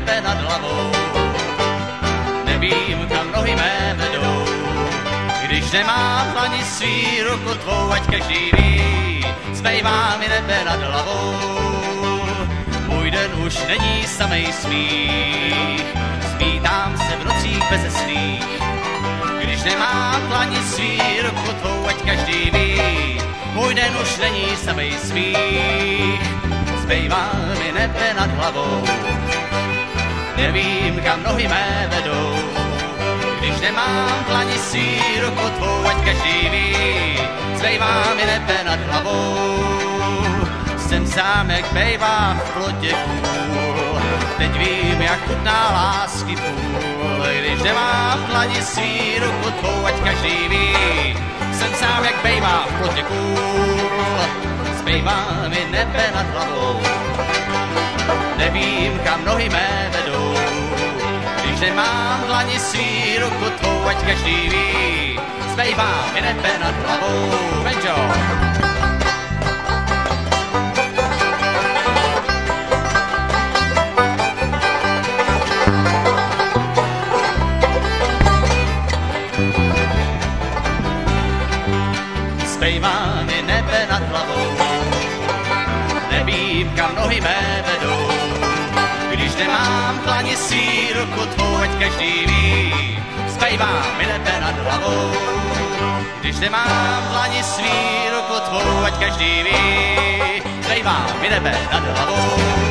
nebe nad hlavou. Nevím, kam nohy mé vedou, když nemám v dlani svý ruku tvou, ať každý ví, zbývá mi nebe nad hlavou. Můj den už není samej smích, zmítám se v nocích bezesných, když nemám v dlani svý ruku tvou, ať každý ví, můj den už není samej smích, zbývá mi nebe nad hlavou. Nevím, kam nohy mé vedou, když nemám v dlani svý ruku tvou, ať každý ví, zbývá mi nebe nad hlavou. Jsem sám, jak bejvá v plotě půl, teď vím, jak chutná lásky půl, když nemám v dlani svý ruku tvou, ať každý ví, jsem sám, jak bejvá v plotě kůl, zbývá mi nebe nad hlavou. Nevím, kam nohy mé vedou, když nemám v dlani svý ruku tvou, ať každý ví, zbývá mi nebe nad hlavou. Benjo! Zbývá mi nebe nad hlavou, nevím, kam nohy mé vedou, když nemám v dlani svý ruku tvou, ať každý ví, zbývá mi nebe nad hlavou. Když nemám v dlani svý ruku tvou, ať každý ví, zbývá mi nebe nad hlavou.